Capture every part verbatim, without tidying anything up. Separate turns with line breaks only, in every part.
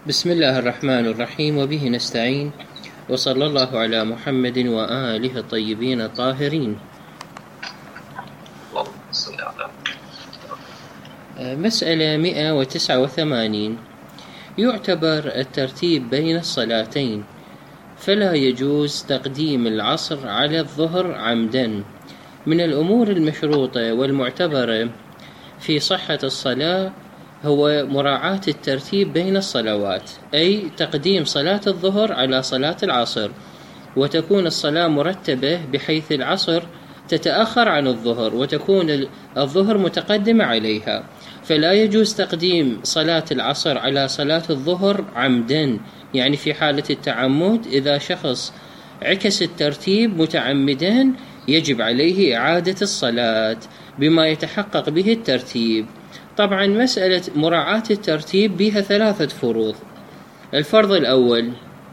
بسم الله الرحمن الرحيم، وبه نستعين، وصلى الله على محمد وآله الطيبين الطاهرين. مسألة مئة وتسعة وثمانين: يعتبر الترتيب بين الصلاتين، فلا يجوز تقديم العصر على الظهر عمدا. من الأمور المشروطة والمعتبرة في صحة الصلاة هو مراعاة الترتيب بين الصلوات، أي تقديم صلاة الظهر على صلاة العصر، وتكون الصلاة مرتبة بحيث العصر تتأخر عن الظهر وتكون الظهر متقدمة عليها. فلا يجوز تقديم صلاة العصر على صلاة الظهر عمدا، يعني في حالة التعمد إذا شخص عكس الترتيب متعمدا يجب عليه إعادة الصلاة بما يتحقق به الترتيب. طبعا مسألة مراعاة الترتيب بها ثلاثة فروض. الفرض الأول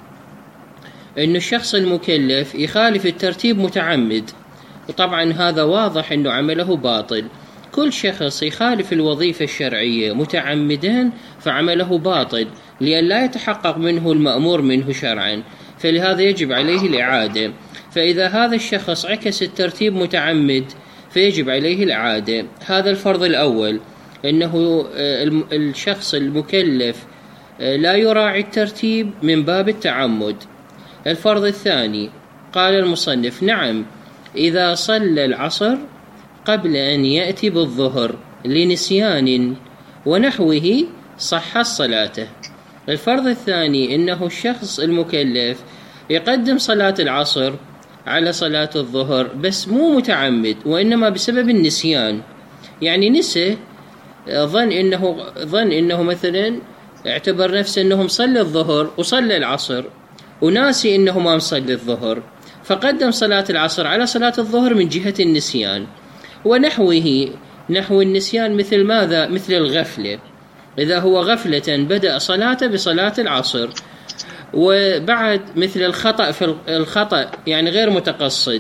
أن الشخص المكلف يخالف الترتيب متعمد، وطبعا هذا واضح أنه عمله باطل. كل شخص يخالف الوظيفة الشرعية متعمدا فعمله باطل، لأن لا يتحقق منه المأمور منه شرعا، فلهذا يجب عليه الإعادة. فإذا هذا الشخص عكس الترتيب متعمد فيجب عليه الإعادة. هذا الفرض الأول، أنه الشخص المكلف لا يراعي الترتيب من باب التعمد. الفرض الثاني، قال المصنف: نعم، إذا صلى العصر قبل أن يأتي بالظهر لنسيان ونحوه صح صلاته. الفرض الثاني أنه الشخص المكلف يقدم صلاة العصر على صلاة الظهر بس مو متعمد، وإنما بسبب النسيان، يعني نسي، ظن إنه ظن إنه مثلا اعتبر نفسه إنه مصلي الظهر وصلى العصر، وناسي إنه ما مصلي الظهر، فقدم صلاة العصر على صلاة الظهر من جهة النسيان. ونحوه، نحو النسيان مثل ماذا؟ مثل الغفلة. إذا هو غفلة بدأ صلاته بصلاة العصر، وبعد مثل الخطأ في الخطأ يعني غير متقصد.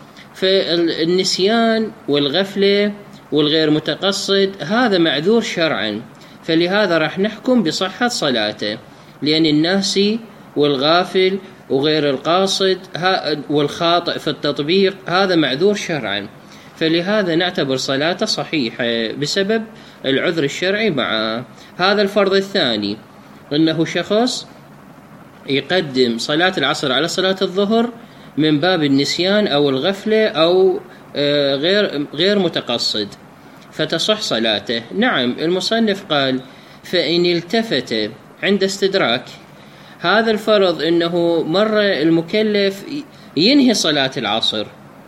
فالنسيان والغفلة والغير متقصد هذا معذور شرعا، فلهذا راح نحكم بصحة صلاته، لأن الناسي والغافل وغير القاصد والخاطئ في التطبيق هذا معذور شرعا، فلهذا نعتبر صلاته صحيحة بسبب العذر الشرعي معه. هذا الفرض الثاني، أنه شخص يقدم صلاة العصر على صلاة الظهر من باب النسيان أو الغفلة أو غير غير متقصد، فتصح صلاته. نعم، المصنف قال: فإن التفت عند استدراك. هذا الفرض أنه مرة المكلف ينهي صلاة العصر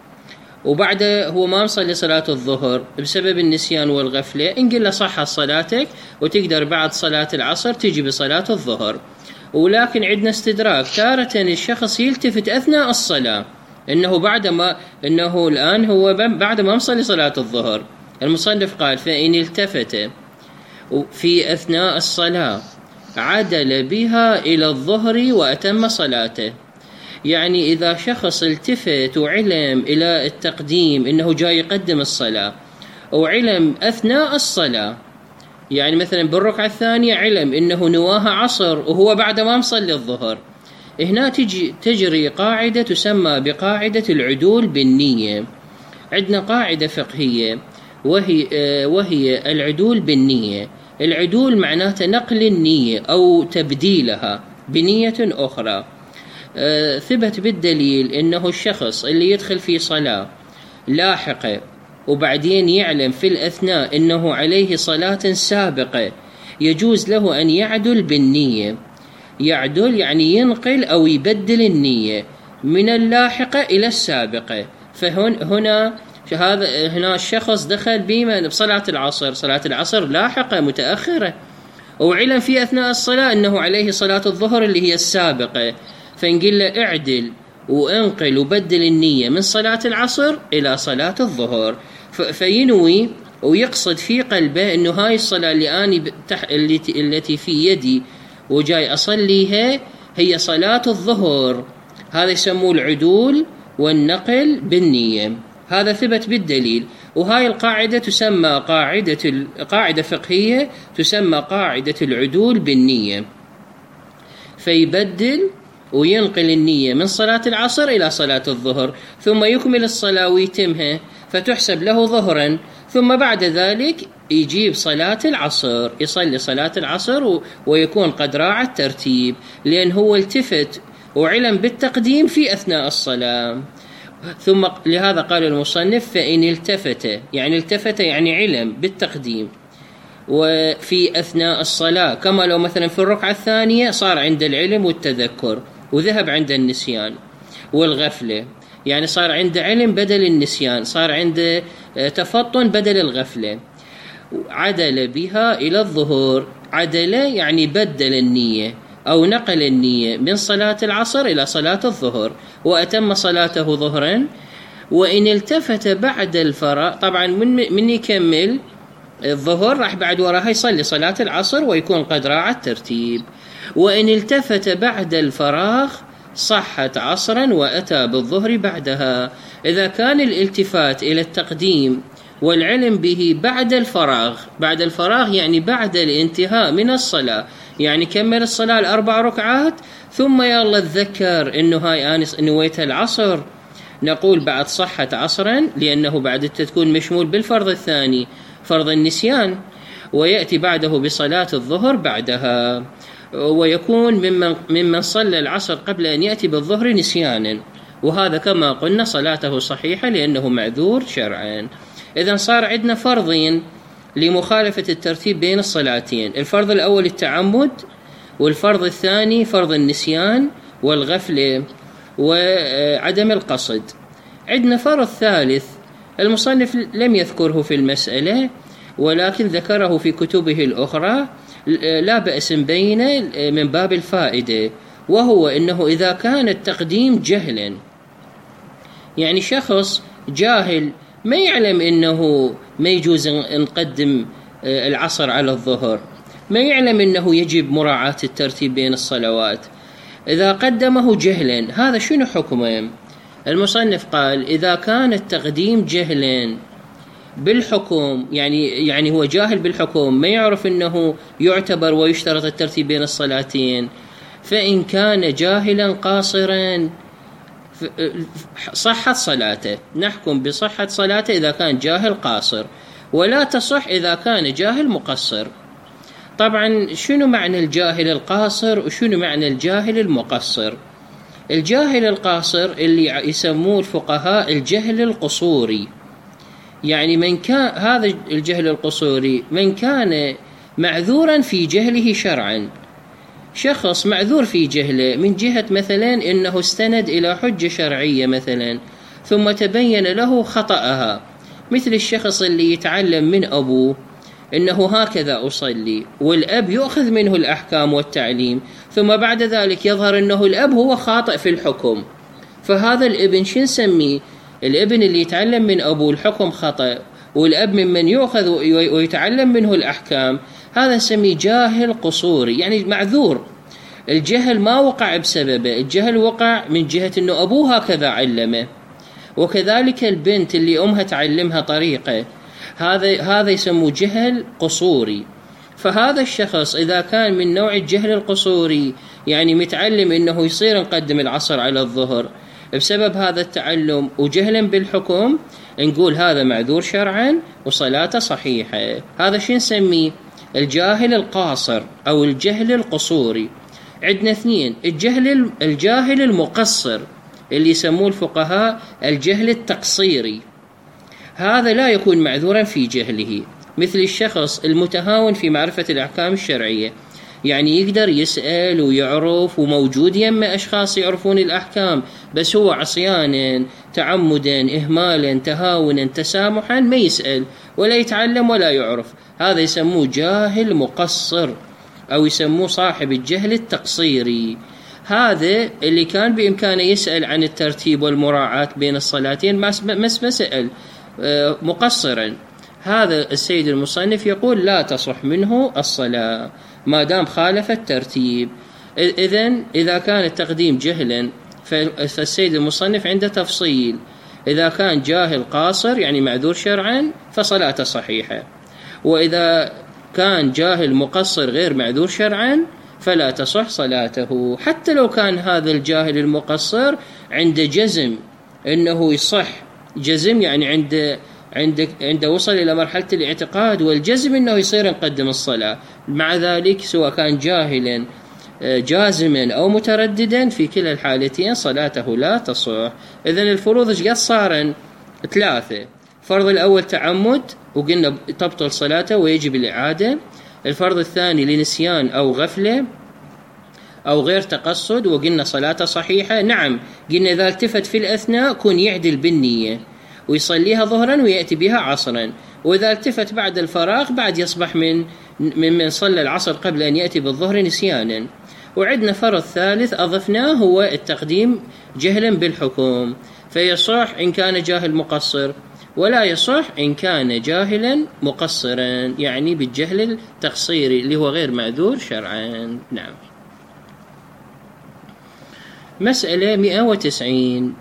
وبعده هو ما مصلي صلاة الظهر بسبب النسيان والغفلة، إن قل له صح صلاتك وتقدر بعد صلاة العصر تجي بصلاة الظهر. ولكن عندنا استدراك، تارة الشخص يلتفت أثناء الصلاة إنه بعد ما إنه الآن هو بعد ما مصلي صلاة الظهر. المصنف قال: فإن التفت في أثناء الصلاة عدل بها إلى الظهر وأتم صلاته. يعني إذا شخص التفت وعلم إلى التقديم إنه جاي يقدم الصلاة، وعلم أثناء الصلاة، يعني مثلا بالركعة الثانية علم إنه نواها عصر وهو بعد ما مصلي الظهر، هنا تجي تجري قاعدة تسمى بقاعدة العدول بالنية. عندنا قاعدة فقهية وهي وهي العدول بالنية. العدول معناته نقل النية أو تبديلها بنية أخرى. ثبت بالدليل إنه الشخص اللي يدخل في صلاة لاحقة وبعدين يعلم في الأثناء إنه عليه صلاة سابقة، يجوز له أن يعدل بالنية. يعدل يعني ينقل أو يبدل النية من اللاحقة إلى السابقة. فهنا هذا هنا الشخص دخل بما بصلاة العصر، صلاة العصر لاحقة متأخرة، وعلم في أثناء الصلاة أنه عليه صلاة الظهر اللي هي السابقة، فنقول له اعدل وانقل وبدل النية من صلاة العصر إلى صلاة الظهر. فينوي ويقصد في قلبه أنه هاي الصلاة اللي أنا التي في يدي وجاي أصليها هي صلاة الظهر. هذا يسموه العدول والنقل بالنية. هذا ثبت بالدليل، وهاي القاعدة تسمى قاعدة قاعدة فقهية تسمى قاعدة العدول بالنية. فيبدل وينقل النية من صلاة العصر إلى صلاة الظهر، ثم يكمل الصلاة ويتمها فتحسب له ظهرا، ثم بعد ذلك يجيب صلاة العصر، يصلي صلاة العصر ويكون قد راعى الترتيب، لأن هو التفت وعلم بالتقديم في أثناء الصلاة. ثم لهذا قال المصنف فإن التفت، يعني التفت يعني علم بالتقديم وفي أثناء الصلاة، كما لو مثلا في الركعة الثانية صار عند العلم والتذكر وذهب عند النسيان والغفلة، يعني صار عند علم بدل النسيان، صار عند تفطن بدل الغفلة، عدل بها إلى الظهور. عدل يعني بدل النية أو نقل النية من صلاة العصر إلى صلاة الظهر وأتم صلاته ظهرا. وإن التفت بعد الفراغ، طبعا من, من يكمل الظهر راح بعد وراها يصلي صلاة العصر ويكون قد راعى الترتيب. وإن التفت بعد الفراغ صحت عصرا وأتى بالظهر بعدها. إذا كان الالتفات إلى التقديم والعلم به بعد الفراغ، بعد الفراغ يعني بعد الانتهاء من الصلاة، يعني كمل الصلاة الأربع ركعات ثم يلا تذكر إنه هاي أنا نويتها العصر، نقول بعد صحت عصرا، لأنه بعد تكون مشمول بالفرض الثاني فرض النسيان، ويأتي بعده بصلاة الظهر بعدها، ويكون ممن, ممن صلى العصر قبل أن يأتي بالظهر نسيانا، وهذا كما قلنا صلاته صحيحة لأنه معذور شرعا. إذن صار عندنا فرضين لمخالفة الترتيب بين الصلاتين، الفرض الأول التعمد، والفرض الثاني فرض النسيان والغفلة وعدم القصد. عندنا فرض ثالث المصنف لم يذكره في المسألة ولكن ذكره في كتبه الأخرى، لا بأس بينه من باب الفائدة، وهو إنه إذا كان التقديم جهلا، يعني شخص جاهل ما يعلم إنه ما يجوز أن نقدم العصر على الظهر، ما يعلم إنه يجب مراعاة الترتيب بين الصلوات، إذا قدمه جهلا هذا شنو حكمه؟ المصنف قال إذا كان التقديم جهلا بالحكم، يعني يعني هو جاهل بالحكم ما يعرف أنه يعتبر ويشترط الترتيب بين الصلاتين، فإن كان جاهلا قاصرا صحت صلاته، نحكم بصحة صلاته إذا كان جاهل قاصر، ولا تصح إذا كان جاهل مقصر. طبعا شنو معنى الجاهل القاصر وشنو معنى الجاهل المقصر؟ الجاهل القاصر اللي يسموه الفقهاء الجهل القصوري، يعني من كان هذا الجهل القصوري من كان معذورا في جهله شرعا، شخص معذور في جهله من جهة مثلا إنه استند إلى حجة شرعية مثلا ثم تبين له خطأها، مثل الشخص اللي يتعلم من أبوه إنه هكذا أصلي والأب يأخذ منه الأحكام والتعليم، ثم بعد ذلك يظهر أنه الأب هو خاطئ في الحكم، فهذا الابن شو نسميه؟ الابن اللي يتعلم من أبوه الحكم خطأ والأب ممن يأخذ ويتعلم منه الأحكام، هذا نسميه جاهل قصوري، يعني معذور، الجهل ما وقع بسببه، الجهل وقع من جهة أنه أبوه هكذا علمه. وكذلك البنت اللي أمها تعلمها طريقة، هذا هذا يسموه جهل قصوري. فهذا الشخص إذا كان من نوع الجهل القصوري، يعني متعلم إنه يصير نقدم العصر على الظهر بسبب هذا التعلم وجهلا بالحكم، نقول هذا معذور شرعا وصلاته صحيحة. هذا شو نسميه؟ الجاهل القاصر أو الجهل القصوري. عندنا اثنين، الجهل الجاهل المقصر اللي يسموه الفقهاء الجهل التقصيري، هذا لا يكون معذورا في جهله، مثل الشخص المتهاون في معرفة الأحكام الشرعية، يعني يقدر يسأل ويعرف وموجود يما أشخاص يعرفون الأحكام، بس هو عصيانا تعمدا إهمالا تهاونا تسامحا ما يسأل ولا يتعلم ولا يعرف، هذا يسموه جاهل مقصر أو يسموه صاحب الجهل التقصيري. هذا اللي كان بإمكانه يسأل عن الترتيب والمراعاة بين الصلاتين ما سأل مقصرا، هذا السيد المصنف يقول لا تصح منه الصلاة ما دام خالف الترتيب. إذن إذا كان التقديم جهلا فالسيد المصنف عنده تفصيل، إذا كان جاهل قاصر يعني معذور شرعا فصلاته صحيحة، وإذا كان جاهل مقصر غير معذور شرعا فلا تصح صلاته، حتى لو كان هذا الجاهل المقصر عند جزم أنه يصح، جزم يعني عند عند عند وصل إلى مرحلة الاعتقاد والجزم أنه يصير نقدم الصلاة، مع ذلك سواء كان جاهلا جازما أو مترددا في كلا الحالتين صلاته لا تصح. إذن الفروض ايش قد صارن؟ ثلاثة. الفرض الأول تعمد وقلنا تبطل صلاته ويجب الإعادة. الفرض الثاني لنسيان أو غفلة أو غير تقصد وقلنا صلاته صحيحة. نعم قلنا إذا التفت في الأثناء كن يعدل بالنية ويصليها ظهرا ويأتي بها عصرا، وإذا التفت بعد الفراغ بعد يصبح من من صلى العصر قبل أن يأتي بالظهر نسيانا. وعندنا فرض ثالث أضفناه هو التقديم جهلا بالحكم، فيصح إن كان جاهل مقصر ولا يصح إن كان جاهلا مقصرا، يعني بالجهل التقصيري اللي هو غير معذور شرعا. نعم. مسألة مئة وتسعين.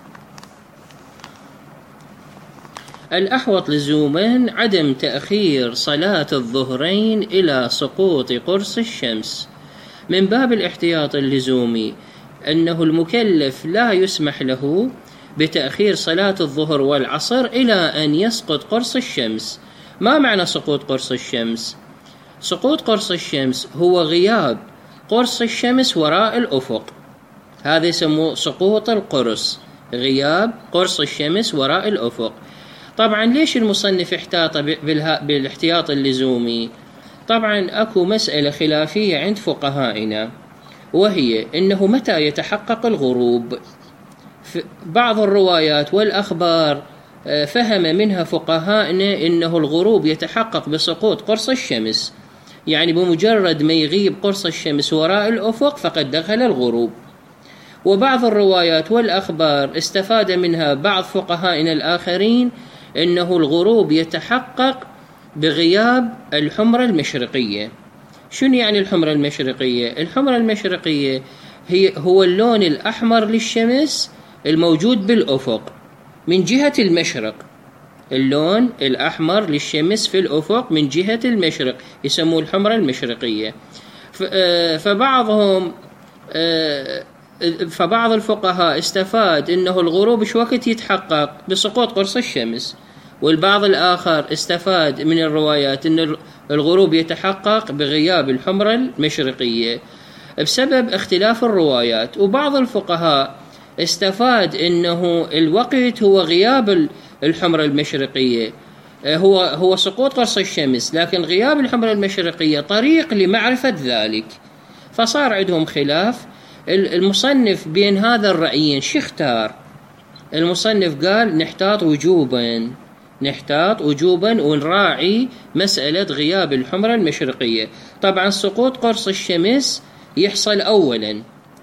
الأحوط لزوما عدم تأخير صلاة الظهرين إلى سقوط قرص الشمس من باب الاحتياط اللزومي، أنه المكلف لا يسمح له بتأخير صلاة الظهر والعصر إلى أن يسقط قرص الشمس. ما معنى سقوط قرص الشمس؟ سقوط قرص الشمس هو غياب قرص الشمس وراء الأفق، هذا يسموه سقوط القرص، غياب قرص الشمس وراء الأفق. طبعا ليش المصنف احتاط بالاحتياط اللزومي؟ طبعا أكو مسألة خلافية عند فقهائنا، وهي أنه متى يتحقق الغروب. بعض الروايات والأخبار فهم منها فقهائنا أنه الغروب يتحقق بسقوط قرص الشمس، يعني بمجرد ما يغيب قرص الشمس وراء الأفق فقد دخل الغروب. وبعض الروايات والأخبار استفاد منها بعض فقهائنا الآخرين أنه الغروب يتحقق بغياب الحمرة المشرقية. شنو يعني الحمرة المشرقية؟ الحمرة المشرقية هي هو اللون الأحمر للشمس الموجود بالأفق من جهة المشرق، اللون الأحمر للشمس في الأفق من جهة المشرق يسموه الحمرة المشرقية. فبعضهم فبعض الفقهاء استفاد أنه الغروب شو وقت يتحقق بسقوط قرص الشمس، والبعض الآخر استفاد من الروايات أن الغروب يتحقق بغياب الحمرة المشرقية بسبب اختلاف الروايات. وبعض الفقهاء استفاد أنه الوقت هو غياب الحمرة المشرقية، هو هو سقوط قرص الشمس، لكن غياب الحمرة المشرقية طريق لمعرفة ذلك. فصار عندهم خلاف. المصنف بين هذا الرأيين شو اختار؟ المصنف قال نحتاط وجوبا، نحتاط وجوبا ونراعي مسألة غياب الحمرة المشرقية. طبعا سقوط قرص الشمس يحصل أولا،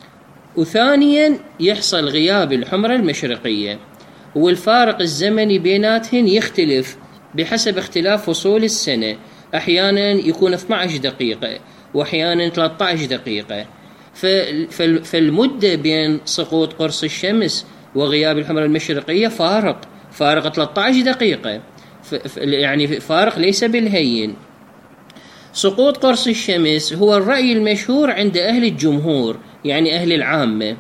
وثانيا يحصل غياب الحمرة المشرقية، والفارق الزمني بيناتهن يختلف بحسب اختلاف فصول السنة، أحيانا يكون اثنتي عشرة دقيقة وأحيانا ثلاثة عشر دقيقة. فالمدة بين سقوط قرص الشمس وغياب الحمرة المشرقية فارق فارق ثلاثة عشر دقيقة، يعني فارق ليس بالهين. سقوط قرص الشمس هو الرأي المشهور عند أهل الجمهور، يعني أهل العامة،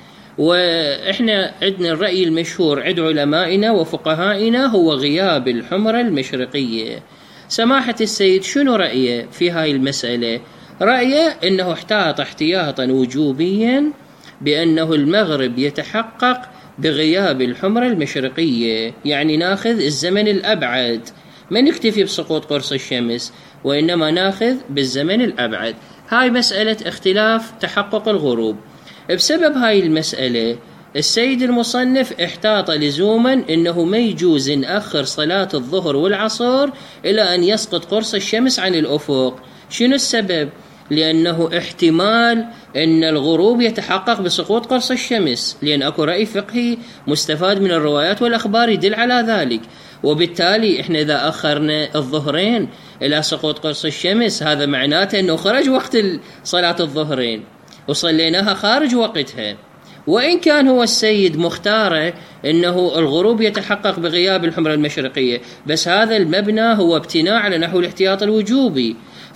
وإحنا عندنا الرأي المشهور عند علمائنا وفقهائنا هو غياب الحمرة المشرقية. سماحة السيد شنو رأيه في هاي المسألة؟ رأيه أنه احتاط احتياطا وجوبيا بأنه المغرب يتحقق بغياب الحمرة المشرقية، يعني ناخذ الزمن الأبعد، ما نكتفي بسقوط قرص الشمس وإنما ناخذ بالزمن الأبعد. هاي مسألة اختلاف تحقق الغروب. بسبب هاي المسألة السيد المصنف احتاط لزوما إنه ما يجوز نأخر صلاة الظهر والعصر إلى أن يسقط قرص الشمس عن الأفق. شنو السبب؟ لأنه احتمال أن الغروب يتحقق بسقوط قرص الشمس، لأن أكو رأي فقهي مستفاد من الروايات والأخبار يدل على ذلك. وبالتالي إحنا إذا أخرنا الظهرين إلى سقوط قرص الشمس هذا معناته أنه خرج وقت صلاة الظهرين وصليناها خارج وقتها. وإن كان هو السيد مختاره أنه الغروب يتحقق بغياب الحمرة المشرقية، بس هذا المبنى هو ابتناء على نحو الاحتياط الوجوبي،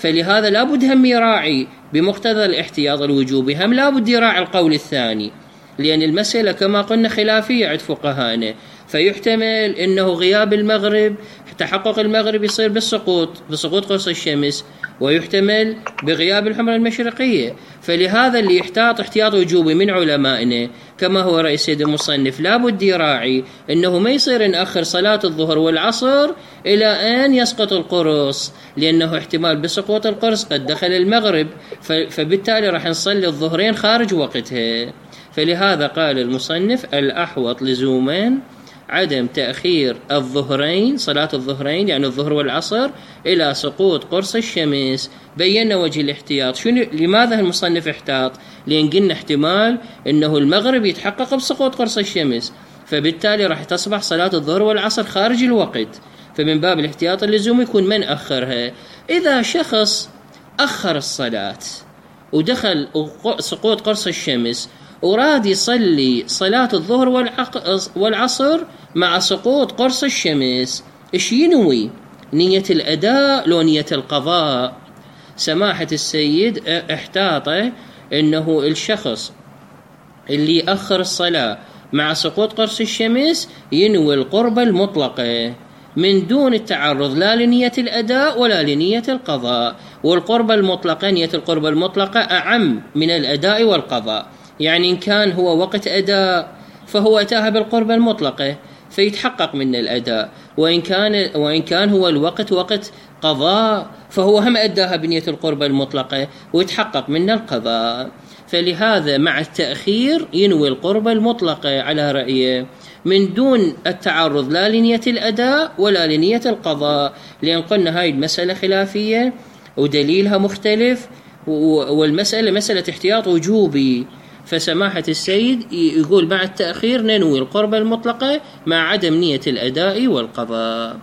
فلهذا لا بد هم يراعي بمقتضى الاحتياط الوجوبي، هم لا بد يراعي القول الثاني، لأن المسألة كما قلنا خلافية عند فقهانا، فيحتمل أنه غياب المغرب تحقق المغرب يصير بالسقوط بسقوط قرص الشمس، ويحتمل بغياب الحمرة المشرقية. فلهذا اللي يحتاط احتياط وجوبي من علمائنا كما هو رئيس سيد المصنف لا بد يراعي أنه ما يصير نأخر صلاة الظهر والعصر إلى أن يسقط القرص، لأنه احتمال بسقوط القرص قد دخل المغرب، فبالتالي راح نصلي الظهرين خارج وقتها. فلهذا قال المصنف الأحوط لزوما عدم تأخير الظهرين، صلاة الظهرين يعني الظهر والعصر، إلى سقوط قرص الشمس. بينا وجه الاحتياط. شنو لماذا المصنف احتاط؟ لأن قلنا احتمال أنه المغرب يتحقق بسقوط قرص الشمس، فبالتالي راح تصبح صلاة الظهر والعصر خارج الوقت، فمن باب الاحتياط اللزوم يكون من أخرها. إذا شخص أخر الصلاة ودخل سقوط قرص الشمس وراد يصلي صلاة الظهر والعصر مع سقوط قرص الشمس، إيش ينوي؟ نية الأداء لو نية القضاء؟ سماحة السيد احتاطه أنه الشخص اللي أخر الصلاة مع سقوط قرص الشمس ينوي القربة المطلقة من دون التعرض لا لنية الأداء ولا لنية القضاء. والقربة المطلقة، نية القربة المطلقة أعم من الأداء والقضاء، يعني إن كان هو وقت أداء فهو أتاها بالقربة المطلقة فيتحقق من الأداء، وإن كان وإن كان هو الوقت وقت قضاء فهو هم أداها بنية القربة المطلقة ويتحقق من القضاء. فلهذا مع التأخير ينوي القربة المطلقة على رأيه من دون التعرض لا لنية الأداء ولا لنية القضاء، لأن قلنا هاي المسألة خلافية ودليلها مختلف، والمسألة مسألة احتياط وجوبي. فسماحة السيد يقول مع التأخير ننوي القربة المطلقة مع عدم نية الأداء والقضاء.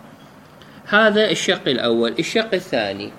هذا الشق الأول. الشق الثاني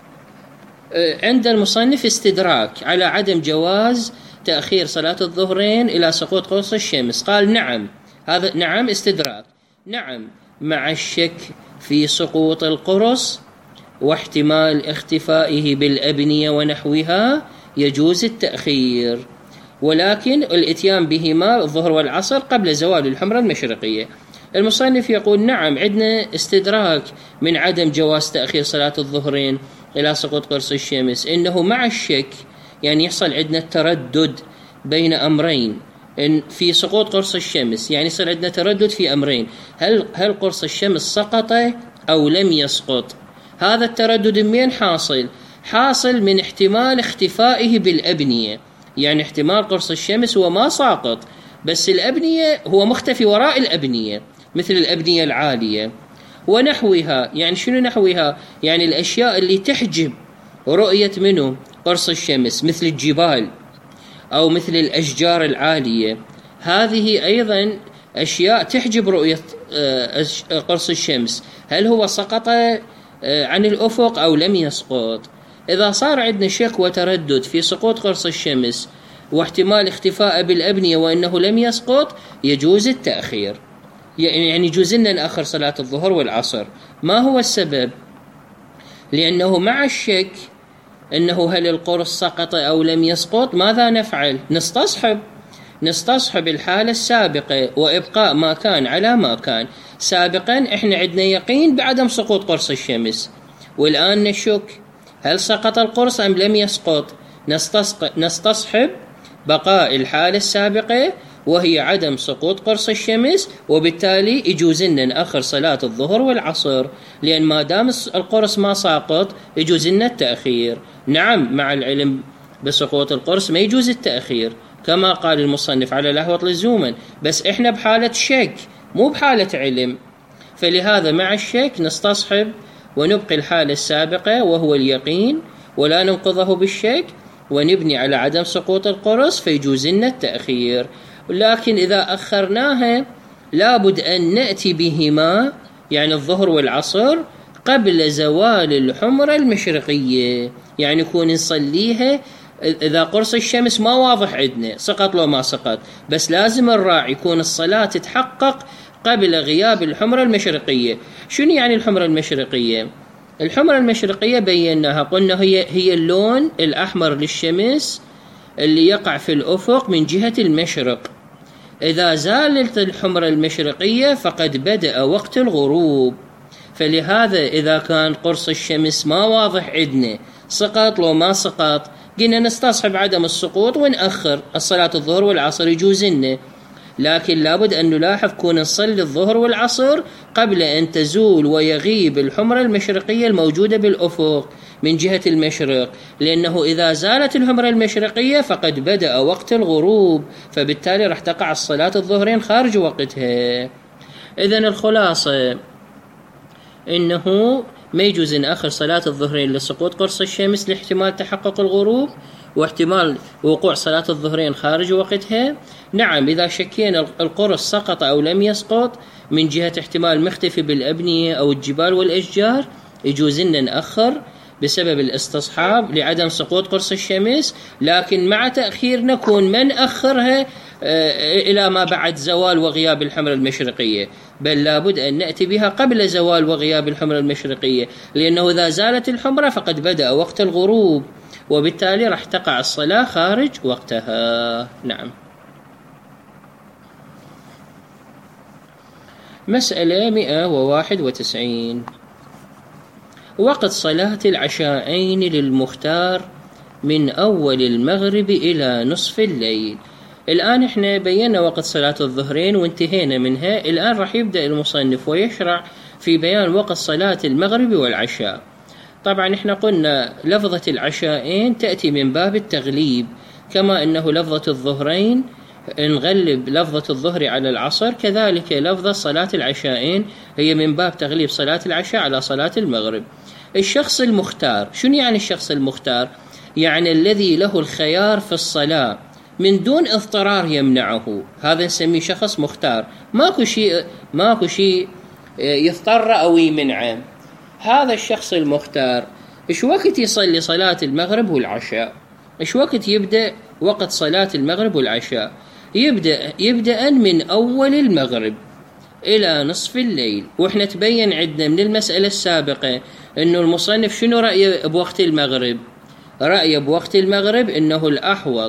عند المصنف استدراك على عدم جواز تأخير صلاة الظهرين إلى سقوط قرص الشمس. قال نعم، هذا نعم استدراك، نعم مع الشك في سقوط القرص واحتمال اختفائه بالأبنية ونحوها يجوز التأخير، ولكن الاتيان بهما الظهر والعصر قبل زوال الحمرة المشرقية. المصنف يقول نعم عندنا استدراك من عدم جواز تأخير صلاة الظهرين إلى سقوط قرص الشمس، إنه مع الشك يعني يحصل عندنا التردد بين أمرين إن في سقوط قرص الشمس، يعني يصير عندنا تردد في أمرين، هل هل قرص الشمس سقط أو لم يسقط؟ هذا التردد من حاصل؟ حاصل من احتمال اختفائه بالأبنية، يعني احتمال قرص الشمس هو ما ساقط بس الأبنية هو مختفي وراء الأبنية مثل الأبنية العالية ونحوها. يعني شنو نحوها؟ يعني الأشياء اللي تحجب رؤية منه قرص الشمس مثل الجبال أو مثل الأشجار العالية، هذه أيضا أشياء تحجب رؤية قرص الشمس، هل هو سقط عن الأفق أو لم يسقط؟ إذا صار عندنا شك وتردد في سقوط قرص الشمس واحتمال اختفاء بالأبنية وأنه لم يسقط يجوز التأخير، يعني يجوز لنا نأخر صلاة الظهر والعصر. ما هو السبب؟ لأنه مع الشك أنه هل القرص سقط أو لم يسقط ماذا نفعل؟ نستصحب نستصحب الحالة السابقة وإبقاء ما كان على ما كان. سابقا إحنا عندنا يقين بعدم سقوط قرص الشمس، والآن نشك هل سقط القرص أم لم يسقط؟ نستصحب بقاء الحالة السابقة وهي عدم سقوط قرص الشمس، وبالتالي يجوز لنا نأخر صلاة الظهر والعصر، لأن ما دام القرص ما ساقط يجوز لنا التأخير. نعم مع العلم بسقوط القرص ما يجوز التأخير كما قال المصنف على الأحوط لزوما، بس إحنا بحالة شك مو بحالة علم، فلهذا مع الشك نستصحب ونبقي الحالة السابقة وهو اليقين ولا ننقضه بالشك ونبني على عدم سقوط القرص فيجوز لنا التأخير. لكن إذا أخرناها لابد أن نأتي بهما يعني الظهر والعصر قبل زوال الحمرة المشرقية، يعني يكون نصليها إذا قرص الشمس ما واضح عندنا سقط لو ما سقط، بس لازم الراعي يكون الصلاة تتحقق قبل غياب الحمرة المشرقية. شنو يعني الحمرة المشرقية؟ الحمرة المشرقية بيناها، قلنا هي هي اللون الأحمر للشمس اللي يقع في الأفق من جهة المشرق. إذا زالت الحمرة المشرقية فقد بدأ وقت الغروب. فلهذا إذا كان قرص الشمس ما واضح عندنا، سقط لو ما سقط، قلنا نستصحب عدم السقوط ونأخر الصلاة الظهر والعصر يجوز لنا. لكن لابد أن نلاحظ كون نصلي الظهر والعصر قبل أن تزول ويغيب الحمرة المشرقية الموجودة بالأفق من جهة المشرق، لأنه إذا زالت الحمرة المشرقية فقد بدأ وقت الغروب، فبالتالي راح تقع الصلاة الظهرين خارج وقتها. إذن الخلاصة إنه ما يجوز نأخر صلاة الظهرين لسقوط قرص الشمس لاحتمال تحقق الغروب واحتمال وقوع صلاة الظهرين خارج وقتها. نعم، إذا شكينا القرص سقط أو لم يسقط من جهة احتمال مختفي بالأبنية أو الجبال والأشجار يجوز لنا نأخر بسبب الاستصحاب لعدم سقوط قرص الشمس، لكن مع تأخير نكون من أخرها إلى ما بعد زوال وغياب الحمرة المشرقية، بل لابد أن نأتي بها قبل زوال وغياب الحمرة المشرقية، لأنه إذا زالت الحمرة فقد بدأ وقت الغروب، وبالتالي راح تقع الصلاة خارج وقتها. نعم. مسألة مئة وواحد وتسعين. وقت صلاة العشاءين للمختار من أول المغرب إلى نصف الليل. الآن احنا بينا وقت صلاة الظهرين وانتهينا منها، الآن راح يبدأ المصنف ويشرع في بيان وقت صلاة المغرب والعشاء. طبعا احنا قلنا لفظة العشاءين تأتي من باب التغليب، كما أنه لفظة الظهرين نغلب لفظة الظهر على العصر، كذلك لفظة صلاة العشاءين هي من باب تغليب صلاة العشاء على صلاة المغرب. الشخص المختار، شنو يعني الشخص المختار؟ يعني الذي له الخيار في الصلاة من دون اضطرار يمنعه، هذا نسميه شخص مختار، ماكو شيء ماكو شيء يضطر أو يمنعه. هذا الشخص المختار إيش وقت يصلي صلاة المغرب والعشاء؟ إيش وقت يبدأ وقت صلاة المغرب والعشاء؟ يبدأ يبدأ من أول المغرب إلى نصف الليل. وإحنا تبين عندنا من المسألة السابقة إنه المصنف شنو رأيه بوقت المغرب؟ رأيه بوقت المغرب إنه الأحوط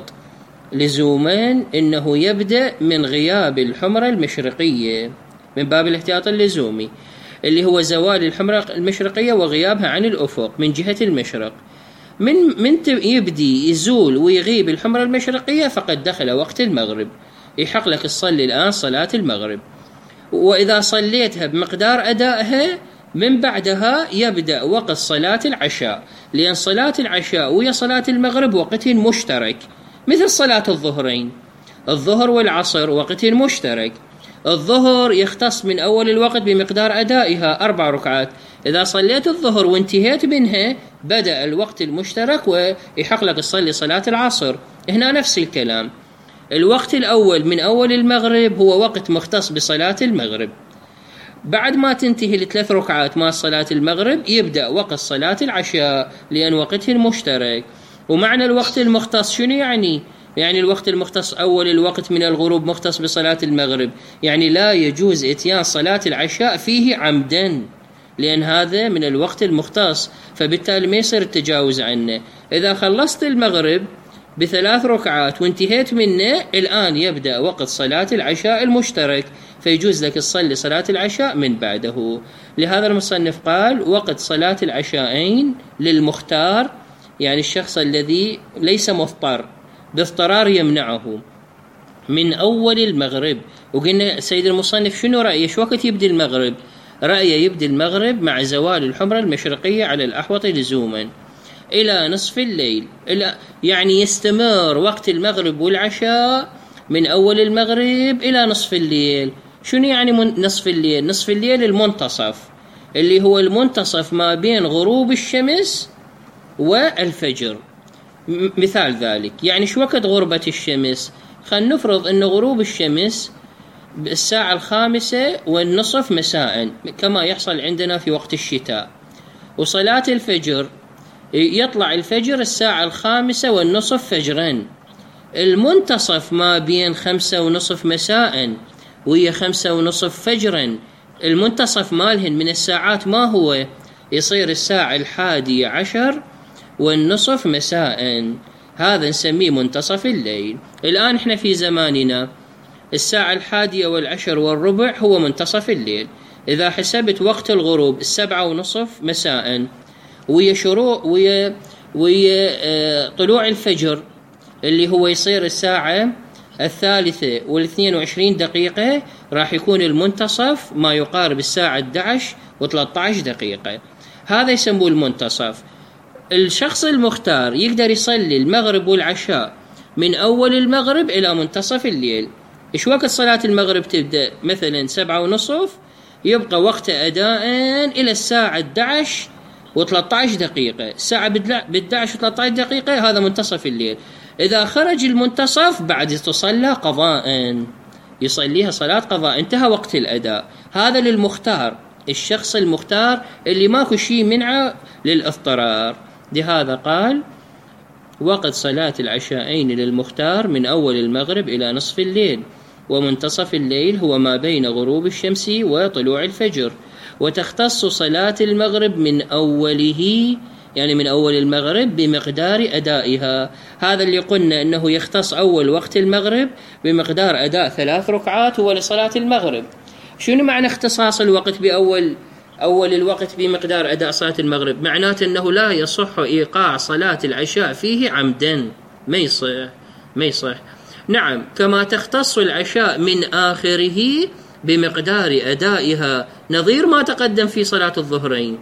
لزوما إنه يبدأ من غياب الحمرة المشرقية من باب الاحتياط اللزومي، اللي هو زوال الحمرة المشرقية وغيابها عن الأفق من جهة المشرق. من من يبدي يزول ويغيب الحمرة المشرقية فقد دخل وقت المغرب، يحق لك تصلي الآن صلاة المغرب، وإذا صليتها بمقدار أدائها من بعدها يبدأ وقت صلاة العشاء، لأن صلاة العشاء ويا صلاة المغرب وقت مشترك مثل صلاة الظهرين. الظهر والعصر وقت مشترك، الظهر يختص من أول الوقت بمقدار أدائها أربع ركعات، إذا صليت الظهر وانتهيت منها بدأ الوقت المشترك ويحق لك تصلي صلاة العصر. هنا نفس الكلام، الوقت الأول من أول المغرب هو وقت مختص بصلاة المغرب، بعد ما تنتهي الثلاث ركعات مع صلاة المغرب يبدأ وقت صلاة العشاء لأن وقته المشترك. ومعنى الوقت المختص شنو يعني؟ يعني الوقت المختص أول الوقت من الغروب مختص بصلاة المغرب، يعني لا يجوز إتيان صلاة العشاء فيه عمدا، لأن هذا من الوقت المختص، فبالتالي ما يصير التجاوز عنه. إذا خلصت المغرب بثلاث ركعات وانتهيت منه الآن يبدأ وقت صلاة العشاء المشترك، فيجوز لك تصلي صلاة العشاء من بعده. لهذا المصنف قال وقت صلاة العشاءين للمختار، يعني الشخص الذي ليس مضطر باضطرار يمنعه، من أول المغرب. وقلنا سيد المصنف شنو رأيه؟ شو وقت يبدي المغرب؟ رأيه يبدي المغرب مع زوال الحمرة المشرقية على الأحوط لزوما إلى نصف الليل، يعني يستمر وقت المغرب والعشاء من أول المغرب إلى نصف الليل. شنو يعني نصف الليل؟ نصف الليل المنتصف، اللي هو المنتصف ما بين غروب الشمس والفجر. مثال ذلك يعني شو وقت غربة الشمس؟ خلينا نفرض أن غروب الشمس الساعة الخامسة والنصف مساء كما يحصل عندنا في وقت الشتاء، وصلاة الفجر يطلع الفجر الساعة الخامسة والنصف فجرا. المنتصف ما بين خمسة ونصف مساء وهي خمسة ونصف فجرا، المنتصف مالهن من الساعات ما هو؟ يصير الساعة الحادية عشر والنصف مساء، هذا نسميه منتصف الليل. الآن احنا في زماننا الساعة الحادية والعشر والربع هو منتصف الليل. إذا حسبت وقت الغروب السبعة ونصف مساء ويا شروق ويا ويا طلوع الفجر اللي هو يصير الساعة الثالثة والاثنين وعشرين دقيقة، راح يكون المنتصف ما يقارب الساعة أحد عشر وثلاثة عشر دقيقة. هذا يسموه المنتصف. الشخص المختار يقدر يصلي المغرب والعشاء من أول المغرب إلى منتصف الليل. إيش وقت صلاة المغرب تبدأ؟ مثلا سبعة ونصف، يبقى وقت أداء إلى الساعة أحد عشر وثلاثة عشر دقيقة. الساعة أحد عشر وثلاثة عشر دقيقة هذا منتصف الليل. إذا خرج المنتصف بعد تصلى قضاء، يصليها صلاة قضاء، انتهى وقت الأداء. هذا للمختار، الشخص المختار اللي ماكو شيء منعه للاضطرار. لهذا قال وقت صلاة العشاءين للمختار من أول المغرب إلى نصف الليل، ومنتصف الليل هو ما بين غروب الشمس وطلوع الفجر. وتختص صلاة المغرب من أوله، يعني من أول المغرب، بمقدار أدائها. هذا اللي قلنا أنه يختص أول وقت المغرب بمقدار أداء ثلاث ركعات هو لصلاة المغرب. شنو معنى اختصاص الوقت بأول أول الوقت بمقدار أداء صلاة المغرب؟ معناته أنه لا يصح إيقاع صلاة العشاء فيه عمدا، ما يصح ما يصح. نعم، كما تختص العشاء من آخره بمقدار أدائها، نظير ما تقدم في صلاة الظهرين.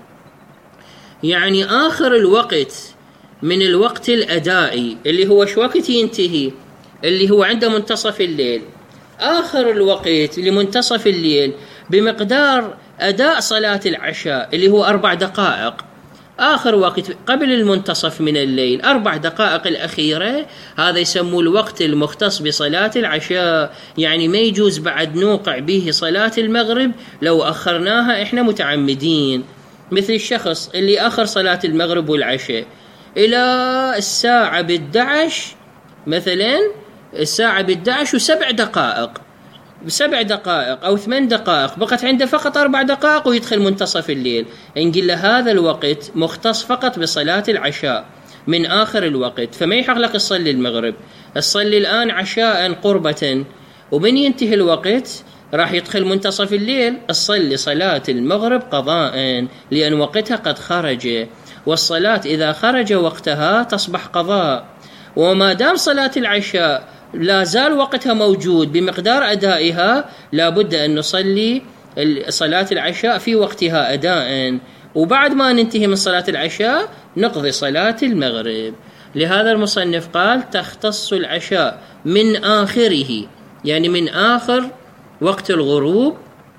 يعني آخر الوقت من الوقت الأدائي اللي هو شو وقت ينتهي، اللي هو عند منتصف الليل، آخر الوقت لمنتصف الليل بمقدار أداء صلاة العشاء اللي هو أربع دقائق. آخر وقت قبل المنتصف من الليل، أربع دقائق الأخيرة، هذا يسموه الوقت المختص بصلاة العشاء. يعني ما يجوز بعد نوقع به صلاة المغرب لو أخرناها إحنا متعمدين، مثل الشخص اللي آخر صلاة المغرب والعشاء إلى الساعة أحد عشر، مثلا الساعة أحد عشر وسبع دقائق، بسبع دقائق أو ثمان دقائق، بقت عنده فقط أربع دقائق ويدخل منتصف الليل. نقول له هذا الوقت مختص فقط بصلاة العشاء من آخر الوقت، فما يحق لك تصلي المغرب. تصلي الآن عشاء قربة، ومن ينتهي الوقت راح يدخل منتصف الليل، تصلي صلاة المغرب قضاء لأن وقتها قد خرج، والصلاة إذا خرج وقتها تصبح قضاء. وما دام صلاة العشاء لا زال وقتها موجود بمقدار أدائها، لا بد أن نصلي صلاة العشاء في وقتها أداء، وبعد ما ننتهي من صلاة العشاء نقضي صلاة المغرب. لهذا المصنف قال تختص العشاء من آخره، يعني من آخر وقت الغروب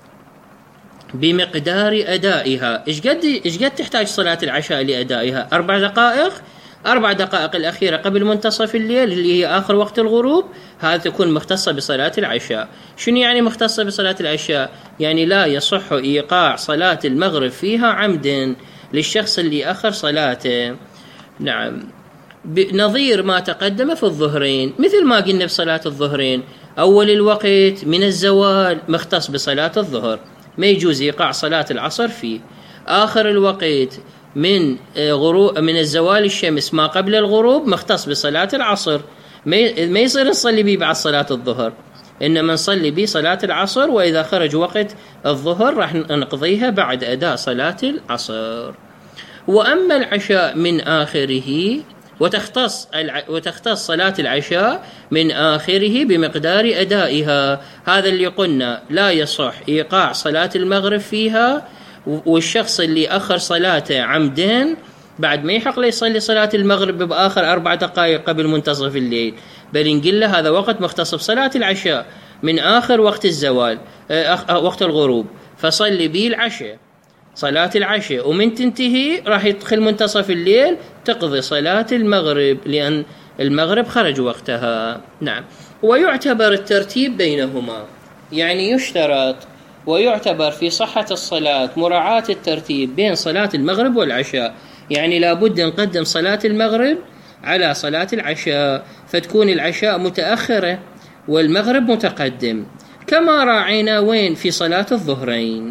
بمقدار أدائها. إيش قد إيش قد تحتاج صلاة العشاء لأدائها؟ أربع دقائق. أربع دقائق الأخيرة قبل منتصف الليل اللي هي آخر وقت الغروب، هذا تكون مختصة بصلاة العشاء. شنو يعني مختصة بصلاة العشاء؟ يعني لا يصح إيقاع صلاة المغرب فيها عمدا للشخص اللي أخر صلاته. نعم، نظير ما تقدم في الظهرين، مثل ما قلنا بصلاة الظهرين أول الوقت من الزوال مختص بصلاة الظهر، ما يجوز إيقاع صلاة العصر فيه. آخر الوقت من غروب من الزوال الشمس ما قبل الغروب مختص بصلاة العصر، ما يصير نصلي به بعد صلاة الظهر، إنما نصلي به صلاة العصر، وإذا خرج وقت الظهر راح نقضيها بعد أداء صلاة العصر. وأما العشاء من آخره، وتختص وتختص صلاة العشاء من آخره بمقدار أدائها. هذا اللي قلنا لا يصح إيقاع صلاة المغرب فيها، والشخص اللي أخر صلاته عمدين بعد ما يحق له يصلي صلاة المغرب بآخر أربع دقائق قبل منتصف الليل، بل نقول له هذا وقت مختص بصلاة العشاء من آخر وقت الزوال وقت الغروب، فصلي به العشاء صلاة العشاء، ومن تنتهي راح يدخل منتصف الليل تقضي صلاة المغرب لأن المغرب خرج وقتها. نعم، ويعتبر الترتيب بينهما، يعني يشترط ويعتبر في صحة الصلاة مراعاة الترتيب بين صلاة المغرب والعشاء. يعني لابد نقدم صلاة المغرب على صلاة العشاء، فتكون العشاء متأخرة والمغرب متقدم، كما راعينا وين في صلاة الظهرين.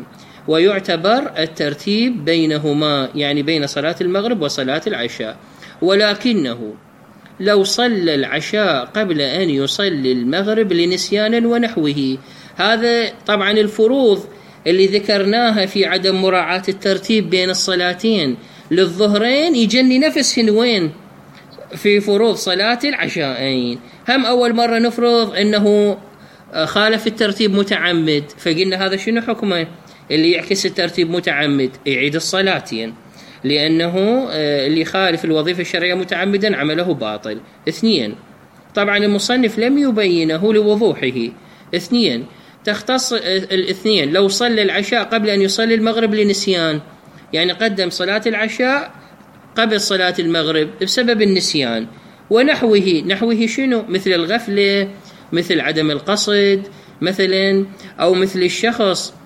ويعتبر الترتيب بينهما، يعني بين صلاة المغرب وصلاة العشاء. ولكنه لو صلى العشاء قبل أن يصلي المغرب لنسيان ونحوه، هذا طبعا الفروض اللي ذكرناها في عدم مراعاة الترتيب بين الصلاتين للظهرين يجني نفسهن وين؟ في فروض صلاة العشاءين. هم أول مرة نفرض أنه خالف الترتيب متعمد، فقلنا هذا شنو حكمه؟ اللي يعكس الترتيب متعمد يعيد الصلاتين، لأنه اللي يخالف الوظيفة الشرعية متعمدا عمله باطل. اثنين، طبعا المصنف لم يبينه لوضوحه. اثنين، تختص الاثنين لو صلى العشاء قبل أن يصلي المغرب لنسيان، يعني قدم صلاة العشاء قبل صلاة المغرب بسبب النسيان، ونحوه، نحوه شنو؟ مثل الغفلة، مثل عدم القصد مثلا، أو مثل الشخص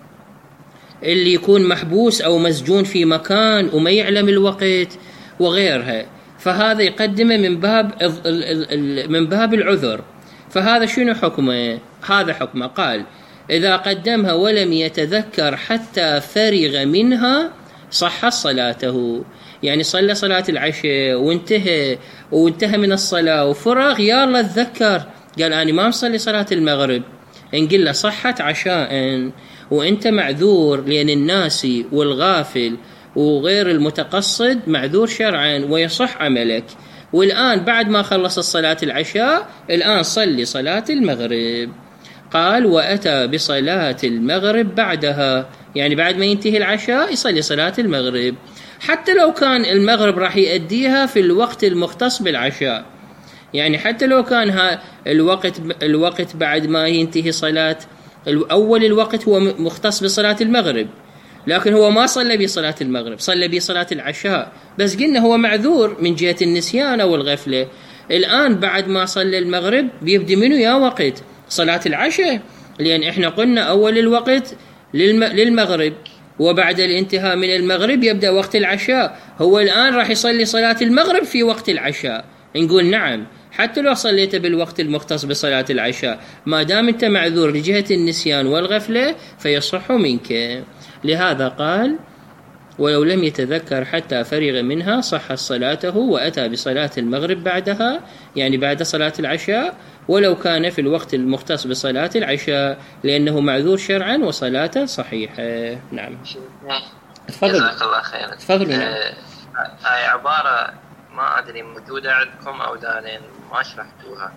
اللي يكون محبوس أو مسجون في مكان وما يعلم الوقت وغيرها، فهذا يقدمه من باب من باب العذر. فهذا شنو حكمه؟ هذا حكمه قال إذا قدمها ولم يتذكر حتى فرغ منها صح صلاته. يعني صلى صلاة العشاء وانتهى وانتهى من الصلاة وفرغ، يلا تذكر قال أنا ما مصلي صلاة المغرب، نقول له صحت عشاء وانت معذور، لأن الناسي والغافل وغير المتقصد معذور شرعا ويصح عملك. والآن بعد ما خلص الصلاة العشاء الآن صلي صلاة المغرب. قال وأتى بصلاة المغرب بعدها، يعني بعد ما ينتهي العشاء يصلي صلاة المغرب، حتى لو كان المغرب راح يؤديها في الوقت المختص بالعشاء. يعني حتى لو كان ها الوقت الوقت بعد ما ينتهي صلاة أول الوقت هو مختص بصلاة المغرب، لكن هو ما صلى بصلاة المغرب، صلى بصلاة العشاء، بس قلنا هو معذور من جهة النسيان أو الغفلة. الآن بعد ما صلى المغرب بيبدي منه يا وقت صلاة العشاء، لأن إحنا قلنا أول الوقت للمغرب وبعد الانتهاء من المغرب يبدأ وقت العشاء. هو الآن راح يصلي صلاة المغرب في وقت العشاء، نقول نعم حتى لو صليت بالوقت المختص بصلاة العشاء ما دام أنت معذور لجهة النسيان والغفلة فيصح منك. لهذا قال ولو لم يتذكر حتى فرغ منها صح صلاته وأتى بصلاة المغرب بعدها، يعني بعد صلاة العشاء، ولو كان في الوقت المختص بصلاة العشاء لأنه معذور شرعا وصلاته صحيحة. نعم
تفضل. جزاك الله خير.
تفضل. نعم.
هاي عبارة ما أدري موجودة عندكم أو دارين ما شرحتوها،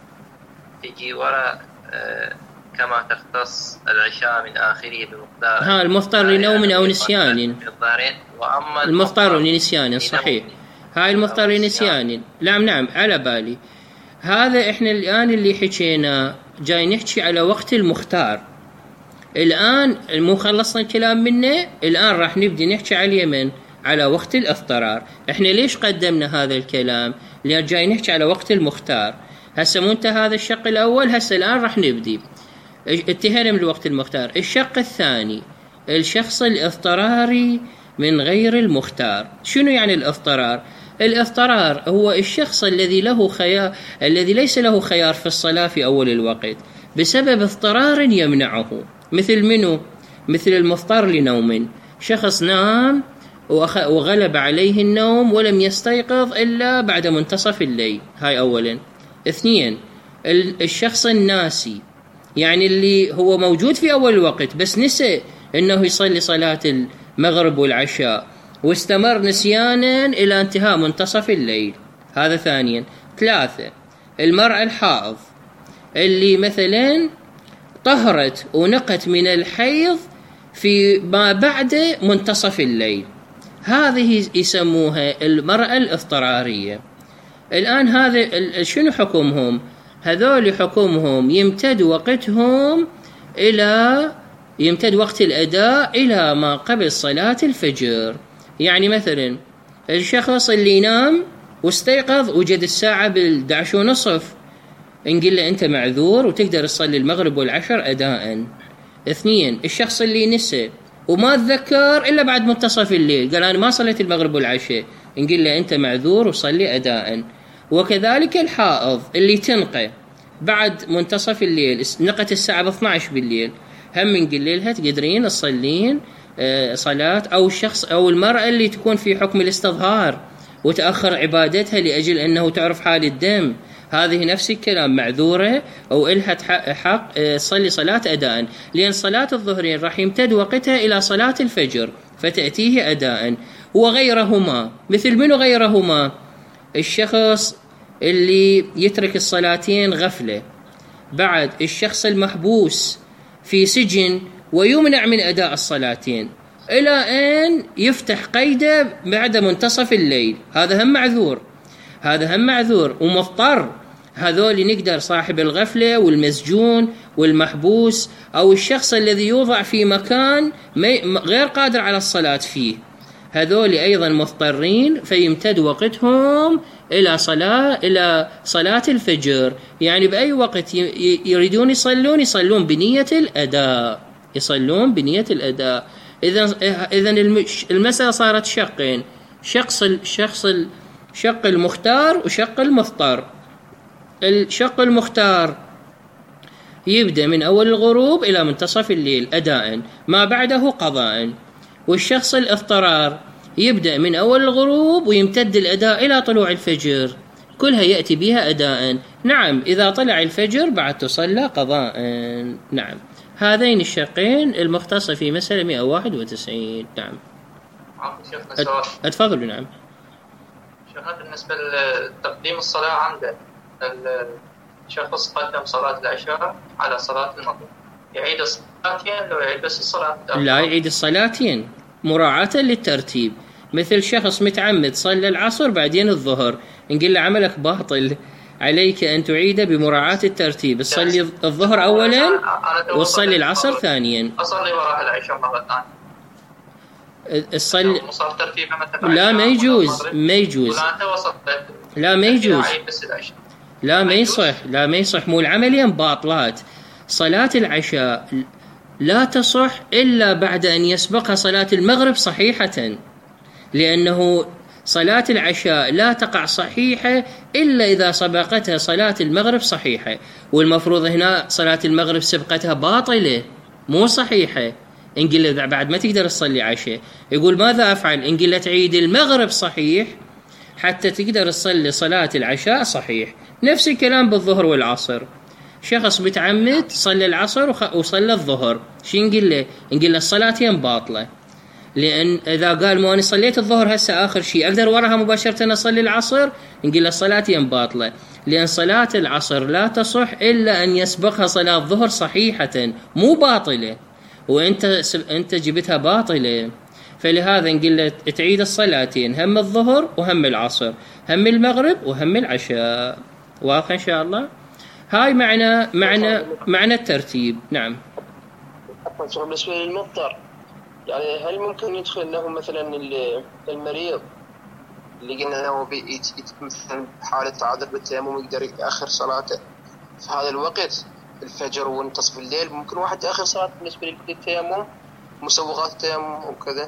تجي وراء أه كما تختص العشاء من آخره بمقدار
ها المفطر لنوم أو نسيان،
وأما
المفطر لنسيان صحيح، هاي المفطر لنسيان. نعم نعم على بالي. هذا إحنا الآن اللي حكينا جاي نحكي على وقت المختار. الآن مو خلصنا الكلام منه، الآن راح نبدي نحكي على اليمن على وقت الاضطرار. إحنا ليش قدمنا هذا الكلام؟ لأن جاي نحكي على وقت المختار. هسه منتهى هذا الشق الأول، هسه الآن راح نبدي انتهينا من الوقت المختار. الشق الثاني الشخص الاضطراري من غير المختار. شنو يعني الاضطرار؟ الاضطرار هو الشخص الذي له خيار، الذي ليس له خيار في الصلاة في أول الوقت بسبب اضطرار يمنعه. مثل منه؟ مثل المضطر لنوم، شخص نام وغلب عليه النوم ولم يستيقظ إلا بعد منتصف الليل، هاي أولا. اثنين الشخص الناسي، يعني اللي هو موجود في أول الوقت بس نسي أنه يصلي صلاة المغرب والعشاء واستمر نسيانا إلى انتهاء منتصف الليل، هذا ثانيا. ثلاثة المرأة الحائض اللي مثلا طهرت ونقت من الحيض في ما بعد منتصف الليل، هذه يسموها المرأة الاضطرارية. الآن هذا شنو حكمهم؟ هذول حكمهم يمتد وقتهم إلى يمتد وقت الأداء إلى ما قبل صلاة الفجر. يعني مثلا الشخص اللي نام واستيقظ وجد الساعة بالدعش ونصف، نقول له أنت معذور وتقدر تصلي المغرب والعشر أداء. اثنين الشخص اللي نسي وما تذكر إلا بعد منتصف الليل، قال أنا ما صليت المغرب والعشاء، نقول له أنت معذور وصلي أداء. وكذلك الحائض اللي تنقى بعد منتصف الليل، نقت الساعة باثنى عشر بالليل، هم نقول لها تقدرين تصلين صلاة، أو الشخص أو المرأة اللي تكون في حكم الاستظهار وتأخر عبادتها لأجل أنه تعرف حال الدم، هذه نفس الكلام معذورة أو إلها حق تصلي صلاة أداء، لأن صلاة الظهرين راح يمتد وقتها إلى صلاة الفجر فتأتيه أداء. وغيرهما، مثل منو غيرهما؟ الشخص اللي يترك الصلاتين غفلة، بعد الشخص المحبوس في سجن ويمنع من أداء الصلاتين إلى أن يفتح قيده بعد منتصف الليل، هذا هم معذور، هذا هم معذور ومضطر. هذول نقدر صاحب الغفلة والمسجون والمحبوس أو الشخص الذي يوضع في مكان غير قادر على الصلاة فيه، هذول أيضا مضطرين فيمتد وقتهم إلى صلاة إلى صلاة الفجر. يعني بأي وقت يريدون يصلون يصلون بنية الأداء، يصلون بنية الأداء. إذا إذا المسألة صارت شقين، شخص الشخص شق المختار وشق المضطر. الشق المختار يبدأ من أول الغروب إلى منتصف الليل أداء، ما بعده قضاء. والشخص الاضطرار يبدأ من أول الغروب ويمتد الأداء إلى طلوع الفجر، كلها يأتي بها أداء. نعم، إذا طلع الفجر بعد تصلى قضاء. نعم، هذين الشقين المختصة في مسألة مئة وواحد وتسعين. نعم. أتفضلوا. نعم.
شيخنا بالنسبة لتقديم الصلاة عنده، الشخص قدم صلاة العشاء على صلاة المغرب، يعيد الصلاتين لو يعيد بس الصلاة؟
لا، يعيد الصلاتين مراعاة للترتيب. مثل شخص متعمد صلى العصر بعدين الظهر، نقول له عملك باطل، عليك أن تعيد بمراعاة الترتيب، تصلي الظهر أولا وتصلي العصر ثانيا.
أصلي وراء العشاء مرة ثانية.
الصلي لا، ما يجوز، ما يجوز، لا ما يجوز، لا ما يصح، لا ما يصح، مو العملين باطلات. صلاة العشاء لا تصح إلا بعد أن يسبقها صلاة المغرب صحيحة، لأنه صلاة العشاء لا تقع صحيحة إلا إذا سبقتها صلاة المغرب صحيحة، والمفروض هنا صلاة المغرب سبقتها باطلة مو صحيحة. إن له بعد ما تقدر تصلي عشاء، يقول ماذا أفعل؟ إن له تعيد المغرب صحيح حتى تقدر تصلي صلاة العشاء صحيح. نفس الكلام بالظهر والعصر، شخص متعمد صلى العصر وصلى الظهر، شو نقول له؟ نقول له الصلاتين باطلة، لأن إذا قال ما أنا صليت الظهر هسه آخر شيء أقدر وراها مباشرة أصلي العصر، نقول له الصلاتين باطلة، لأن صلاة العصر لا تصح إلا أن يسبقها صلاة الظهر صحيحة مو باطلة، وأنت أنت جبتها باطلة. فلهذا نقول له تعيد الصلاتين، هم الظهر وهم العصر، هم المغرب وهم العشاء. واضح إن شاء الله؟ هاي معنى معنى معنى الترتيب. نعم.
بالنسبة للمضطر، يعني هل ممكن يدخل له مثلا المريض اللي قلنا له مثلا حالة تعذر بالتيمم يقدر يأخر صلاته في هذا الوقت الفجر ومنتصف الليل؟ ممكن واحد يأخر صلاة بالنسبة للتيمم، مسوغات التيمم وكذا؟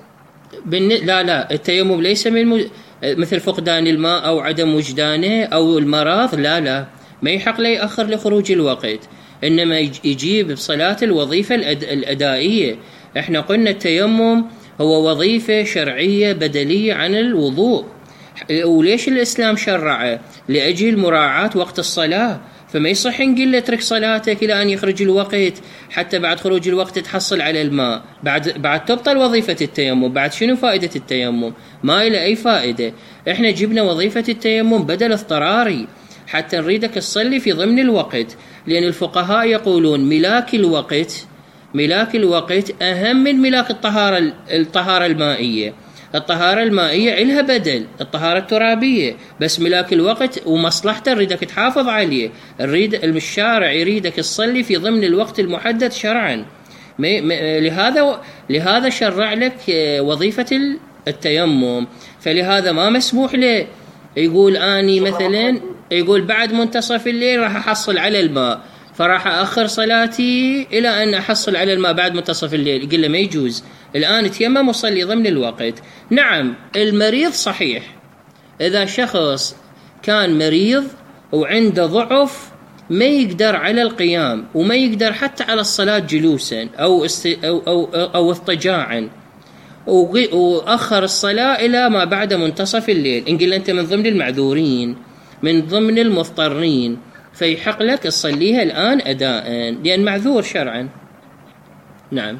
لا لا، التيمم ليس من م... مثل فقدان الماء أو عدم وجدانه أو المرض، لا لا ما يحق له يأخر لخروج الوقت، إنما يجيب بصلاة الوظيفة الأد... الأدائية. إحنا قلنا التيمم هو وظيفة شرعية بدلية عن الوضوء، وليش الإسلام شرعه؟ لأجل مراعاة وقت الصلاة، فما يصح نقول له اترك صلاتك إلى أن يخرج الوقت حتى بعد خروج الوقت تحصل على الماء، بعد بعد تبطل وظيفة التيمم. بعد شنو فائدة التيمم؟ ما إلى أي فائدة. إحنا جبنا وظيفة التيمم بدل اضطراري حتى نريدك تصلي في ضمن الوقت، لأن الفقهاء يقولون ملاك الوقت ملاك الوقت أهم من ملاك الطهارة الطهارة المائية. الطهارة المائية إلها بدل الطهارة الترابية، بس ملاك الوقت ومصلحته نريدك تحافظ عليه، نريد الشارع يريدك تصلي في ضمن الوقت المحدد شرعا. لهذا لهذا شرع لك وظيفة التيمم. فلهذا ما مسموح له يقول أني مثلا يقول بعد منتصف الليل راح أحصل على الماء فراح أخر صلاتي إلى أن أحصل على الماء بعد منتصف الليل، يقول له ما يجوز، الآن تيمم وصلي ضمن الوقت. نعم، المريض صحيح، إذا شخص كان مريض وعنده ضعف ما يقدر على القيام وما يقدر حتى على الصلاة جلوسا أو است أو أو أو اضطجاعا، وأخر الصلاة إلى ما بعد منتصف الليل، إن قلنا أنت من ضمن المعذورين من ضمن المضطرين فيحق لك تصليها الآن أداء لأن معذور شرعا. نعم.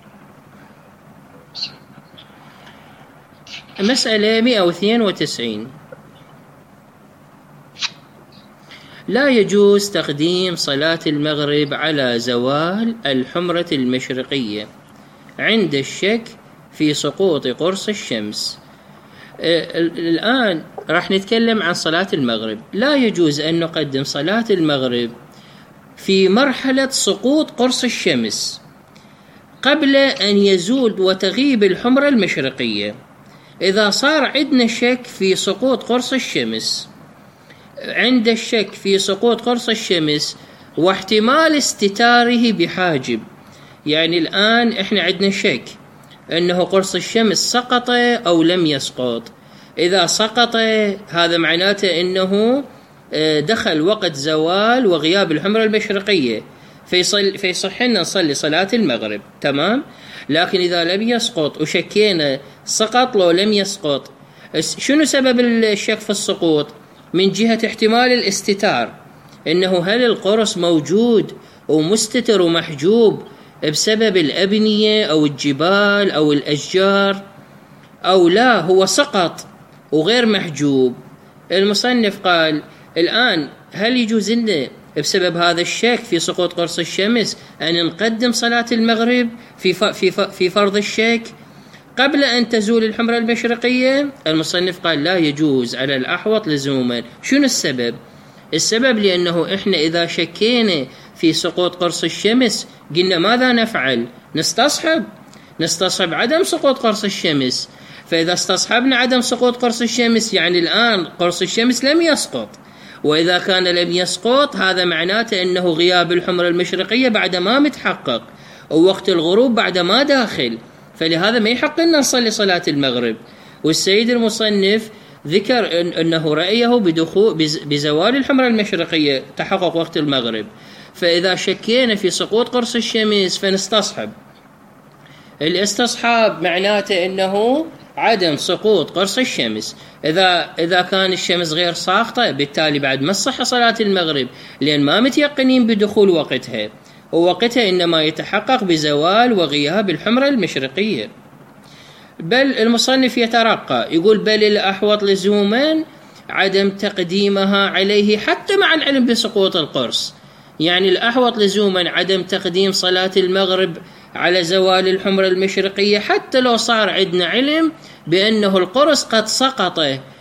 مسألة مئة واثنين وتسعين. لا يجوز تقديم صلاة المغرب على زوال الحمرة المشرقية عند الشك في سقوط قرص الشمس. الآن راح نتكلم عن صلاة المغرب. لا يجوز أن نقدم صلاة المغرب في مرحلة سقوط قرص الشمس قبل أن يزول وتغيب الحمرة المشرقية. إذا صار عندنا شك في سقوط قرص الشمس، عند الشك في سقوط قرص الشمس واحتمال استتاره بحاجب، يعني الآن إحنا عندنا شك أنه قرص الشمس سقط أو لم يسقط. إذا سقط هذا معناته أنه دخل وقت زوال وغياب الحمرة المشرقية، فيصل فيصح لنا نصلي صلاة المغرب، تمام. لكن إذا لم يسقط وشكينا سقط لو لم يسقط، شنو سبب الشك في السقوط؟ من جهة احتمال الاستتار، إنه هل القرص موجود ومستتر ومحجوب بسبب الأبنية أو الجبال أو الأشجار، أو لا هو سقط وغير محجوب. المصنف قال الآن هل يجوز لنا بسبب هذا الشك في سقوط قرص الشمس أن نقدم صلاة المغرب في في في فرض الشك قبل أن تزول الحمرة المشرقية؟ المصنف قال لا يجوز على الأحوط لزوما. شنو السبب؟ السبب لأنه إحنا إذا شكينا في سقوط قرص الشمس قلنا ماذا نفعل؟ نستصحب نستصحب عدم سقوط قرص الشمس. فإذا استصحبنا عدم سقوط قرص الشمس يعني الآن قرص الشمس لم يسقط، وإذا كان لم يسقط هذا معناته أنه غياب الحمرة المشرقية بعد ما متحقق ووقت الغروب بعد ما داخل، فلهذا ما يحق لنا نصلي صلاة المغرب. والسيد المصنف ذكر إن أنه رأيه بدخول بزوال الحمرة المشرقية تحقق وقت المغرب، فإذا شكينا في سقوط قرص الشمس فنستصحب. الاستصحاب معناته أنه عدم سقوط قرص الشمس. إذا إذا كان الشمس غير ساقطة بالتالي بعد ما تصح صلاة المغرب، لأن ما متيقنين بدخول وقتها، ووقتها إنما يتحقق بزوال وغياب الحمرة المشرقية. بل المصنف يترقى يقول بل الأحوط لزوما عدم تقديمها عليه حتى مع العلم بسقوط القرص. يعني الأحوط لزوما عدم تقديم صلاة المغرب على زوال الحمرة المشرقية حتى لو صار عندنا علم بأنه القرص قد سقط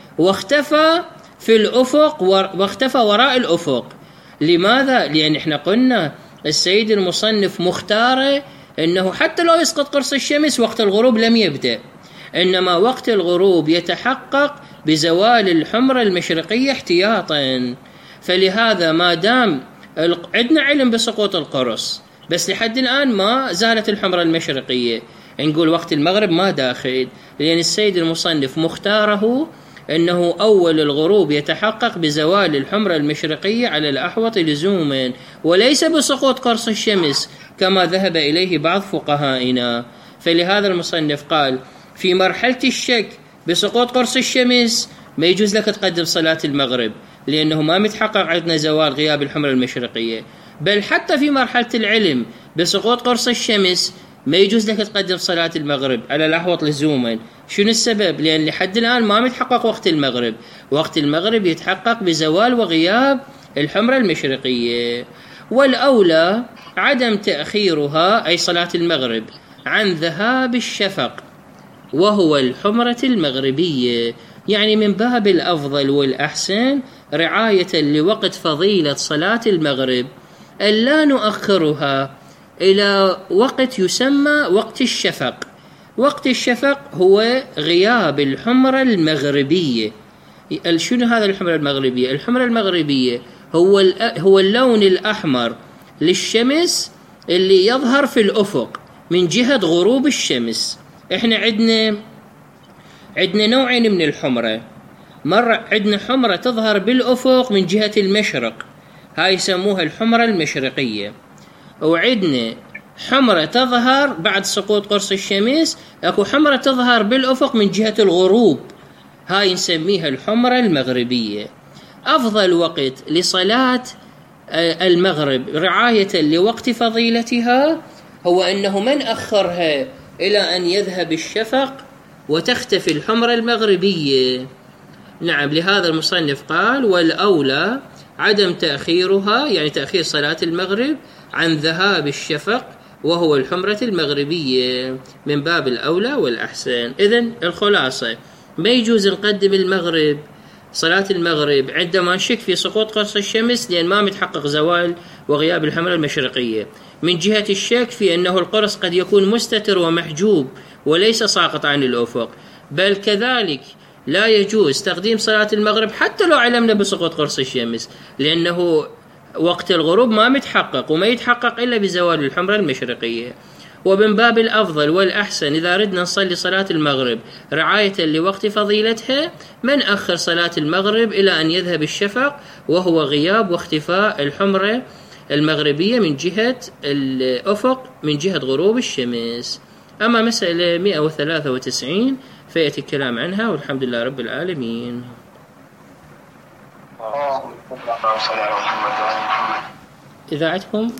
واختفى في الأفق واختفى وراء الأفق. لماذا؟ لأن احنا قلنا السيد المصنف مختاره أنه حتى لو يسقط قرص الشمس وقت الغروب لم يبدأ، إنما وقت الغروب يتحقق بزوال الحمرة المشرقية احتياطا. فلهذا ما دام عندنا علم بسقوط القرص بس لحد الآن ما زالت الحمرة المشرقية، نقول وقت المغرب ما داخل، لأن السيد المصنف مختاره أنه أول الغروب يتحقق بزوال الحمرة المشرقية على الأحوط لزوما، وليس بسقوط قرص الشمس كما ذهب إليه بعض فقهائنا. فلهذا المصنف قال في مرحلة الشك بسقوط قرص الشمس ما يجوز لك تقدم صلاة المغرب لأنه ما متحقق عندنا زوال غياب الحمرة المشرقية. بل حتى في مرحلة العلم بسقوط قرص الشمس ما يجوز لك تقدم صلاة المغرب على الأحوط لزوما. شنو السبب؟ لأن لحد الآن ما متحقق وقت المغرب، وقت المغرب يتحقق بزوال وغياب الحمرة المشرقية. والأولى عدم تأخيرها أي صلاة المغرب عن ذهاب الشفق وهو الحمرة المغربية، يعني من باب الأفضل والأحسن رعاية لوقت فضيلة صلاة المغرب ألا نؤخرها إلى وقت يسمى وقت الشفق. وقت الشفق هو غياب الحمرة المغربية. شنو هذا الحمرة المغربية؟ الحمرة المغربية هو هو اللون الأحمر للشمس اللي يظهر في الأفق من جهة غروب الشمس. احنا عندنا عندنا نوعين من الحمرة. مرة عندنا حمرة تظهر بالأفق من جهة المشرق، هاي يسموها الحمرة المشرقية، وعندنا حمرة تظهر بعد سقوط قرص الشمس، اكو حمرة تظهر بالأفق من جهة الغروب، هاي نسميها الحمرة المغربية. أفضل وقت لصلاة المغرب رعاية لوقت فضيلتها هو أنه من أخرها إلى أن يذهب الشفق وتختفي الحمرة المغربية. نعم، لهذا المصنف قال والأولى عدم تأخيرها، يعني تأخير صلاة المغرب عن ذهاب الشفق وهو الحمرة المغربية، من باب الأولى والأحسن. إذن الخلاصة، ما يجوز نقدم المغرب صلاة المغرب عندما نشك في سقوط قرص الشمس، لأن ما متحقق زوال وغياب الحمرة المشرقية، من جهة الشك في أنه القرص قد يكون مستتر ومحجوب وليس ساقط عن الأفق. بل كذلك لا يجوز تقديم صلاة المغرب حتى لو علمنا بسقوط قرص الشمس، لأنه وقت الغروب ما متحقق، وما يتحقق إلا بزوال الحمرة المشرقية. ومن باب الأفضل والأحسن إذا ردنا نصلي صلاة المغرب رعاية لوقت فضيلتها، من أخر صلاة المغرب إلى أن يذهب الشفق وهو غياب واختفاء الحمرة المغربية من جهة الأفق من جهة غروب الشمس. أما مسألة مئة وثلاثة وتسعين فيأتي الكلام عنها، والحمد لله رب العالمين. إذاعتكم